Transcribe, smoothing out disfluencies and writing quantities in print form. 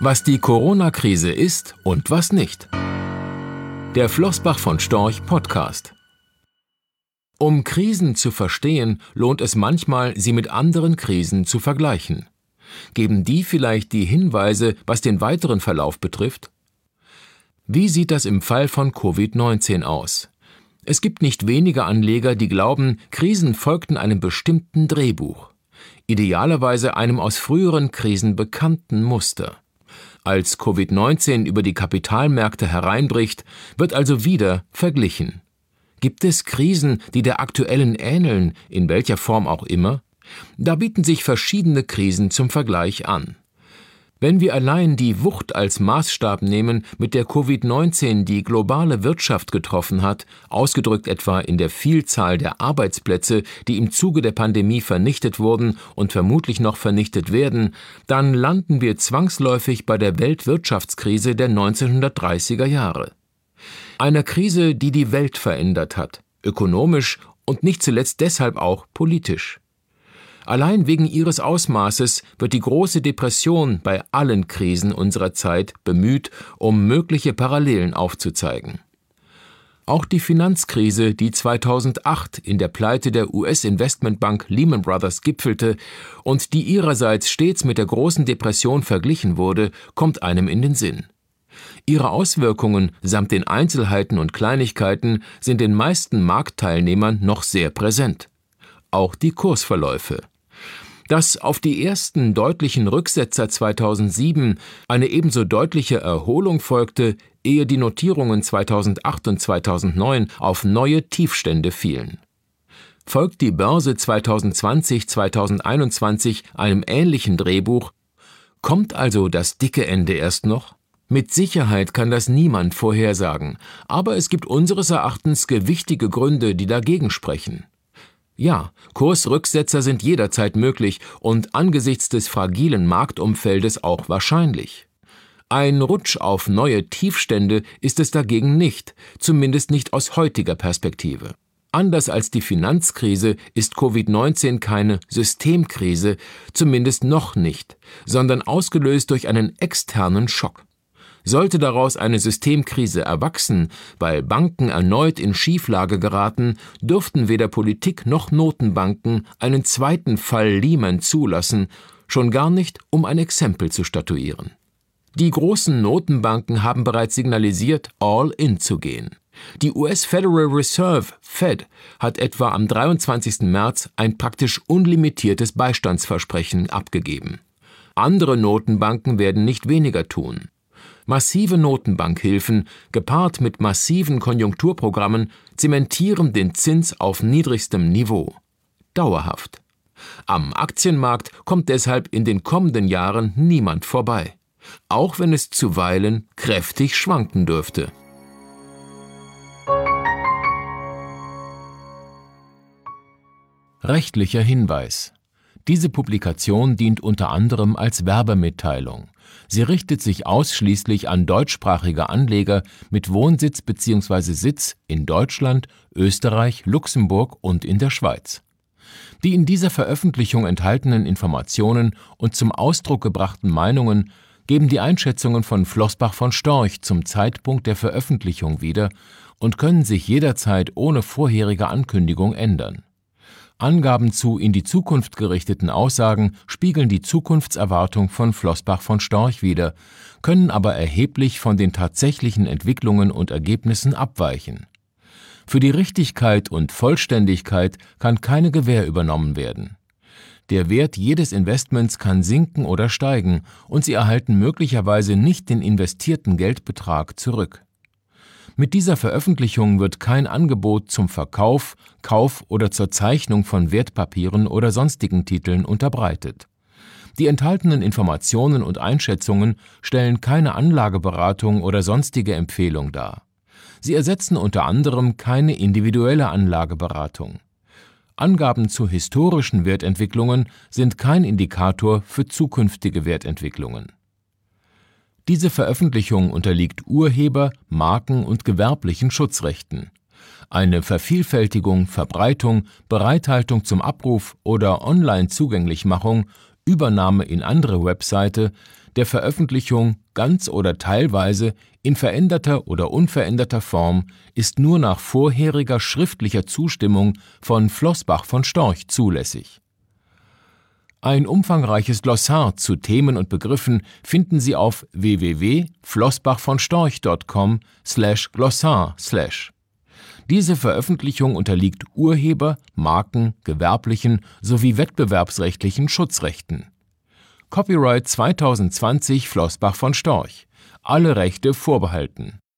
Was die Corona-Krise ist und was nicht. Der Flossbach von Storch Podcast. Um Krisen zu verstehen, lohnt es manchmal, sie mit anderen Krisen zu vergleichen. Geben die vielleicht die Hinweise, was den weiteren Verlauf betrifft? Wie sieht das im Fall von Covid-19 aus? Es gibt nicht wenige Anleger, die glauben, Krisen folgten einem bestimmten Drehbuch. Idealerweise einem aus früheren Krisen bekannten Muster. Als Covid-19 über die Kapitalmärkte hereinbricht, wird also wieder verglichen. Gibt es Krisen, die der aktuellen ähneln, in welcher Form auch immer? Da bieten sich verschiedene Krisen zum Vergleich an. Wenn wir allein die Wucht als Maßstab nehmen, mit der Covid-19 die globale Wirtschaft getroffen hat, ausgedrückt etwa in der Vielzahl der Arbeitsplätze, die im Zuge der Pandemie vernichtet wurden und vermutlich noch vernichtet werden, dann landen wir zwangsläufig bei der Weltwirtschaftskrise der 1930er Jahre. Einer Krise, die die Welt verändert hat, ökonomisch und nicht zuletzt deshalb auch politisch. Allein wegen ihres Ausmaßes wird die große Depression bei allen Krisen unserer Zeit bemüht, um mögliche Parallelen aufzuzeigen. Auch die Finanzkrise, die 2008 in der Pleite der US-Investmentbank Lehman Brothers gipfelte und die ihrerseits stets mit der großen Depression verglichen wurde, kommt einem in den Sinn. Ihre Auswirkungen samt den Einzelheiten und Kleinigkeiten sind den meisten Marktteilnehmern noch sehr präsent. Auch die Kursverläufe. Dass auf die ersten deutlichen Rücksetzer 2007 eine ebenso deutliche Erholung folgte, ehe die Notierungen 2008 und 2009 auf neue Tiefstände fielen. Folgt die Börse 2020/2021 einem ähnlichen Drehbuch? Kommt also das dicke Ende erst noch? Mit Sicherheit kann das niemand vorhersagen, aber es gibt unseres Erachtens gewichtige Gründe, die dagegen sprechen. Ja, Kursrücksetzer sind jederzeit möglich und angesichts des fragilen Marktumfeldes auch wahrscheinlich. Ein Rutsch auf neue Tiefstände ist es dagegen nicht, zumindest nicht aus heutiger Perspektive. Anders als die Finanzkrise ist Covid-19 keine Systemkrise, zumindest noch nicht, sondern ausgelöst durch einen externen Schock. Sollte daraus eine Systemkrise erwachsen, weil Banken erneut in Schieflage geraten, dürften weder Politik noch Notenbanken einen zweiten Fall Lehman zulassen, schon gar nicht, um ein Exempel zu statuieren. Die großen Notenbanken haben bereits signalisiert, all in zu gehen. Die US Federal Reserve, Fed, hat etwa am 23. März ein praktisch unlimitiertes Beistandsversprechen abgegeben. Andere Notenbanken werden nicht weniger tun. Massive Notenbankhilfen, gepaart mit massiven Konjunkturprogrammen, zementieren den Zins auf niedrigstem Niveau. Dauerhaft. Am Aktienmarkt kommt deshalb in den kommenden Jahren niemand vorbei. Auch wenn es zuweilen kräftig schwanken dürfte. Rechtlicher Hinweis. Diese Publikation dient unter anderem als Werbemitteilung. Sie richtet sich ausschließlich an deutschsprachige Anleger mit Wohnsitz bzw. Sitz in Deutschland, Österreich, Luxemburg und in der Schweiz. Die in dieser Veröffentlichung enthaltenen Informationen und zum Ausdruck gebrachten Meinungen geben die Einschätzungen von Flossbach von Storch zum Zeitpunkt der Veröffentlichung wieder und können sich jederzeit ohne vorherige Ankündigung ändern. Angaben zu in die Zukunft gerichteten Aussagen spiegeln die Zukunftserwartung von Flossbach von Storch wider, können aber erheblich von den tatsächlichen Entwicklungen und Ergebnissen abweichen. Für die Richtigkeit und Vollständigkeit kann keine Gewähr übernommen werden. Der Wert jedes Investments kann sinken oder steigen und Sie erhalten möglicherweise nicht den investierten Geldbetrag zurück. Mit dieser Veröffentlichung wird kein Angebot zum Verkauf, Kauf oder zur Zeichnung von Wertpapieren oder sonstigen Titeln unterbreitet. Die enthaltenen Informationen und Einschätzungen stellen keine Anlageberatung oder sonstige Empfehlung dar. Sie ersetzen unter anderem keine individuelle Anlageberatung. Angaben zu historischen Wertentwicklungen sind kein Indikator für zukünftige Wertentwicklungen. Diese Veröffentlichung unterliegt Urheber-, Marken- und gewerblichen Schutzrechten. Eine Vervielfältigung, Verbreitung, Bereithaltung zum Abruf oder Online-Zugänglichmachung Übernahme in andere Webseite, der Veröffentlichung ganz oder teilweise in veränderter oder unveränderter Form ist nur nach vorheriger schriftlicher Zustimmung von Floßbach von Storch zulässig. Ein umfangreiches Glossar zu Themen und Begriffen finden Sie auf www.floßbachvonstorch.com/Glossar/. Diese Veröffentlichung unterliegt Urheber-, Marken-, gewerblichen sowie wettbewerbsrechtlichen Schutzrechten. Copyright 2020 Floßbach von Storch. Alle Rechte vorbehalten.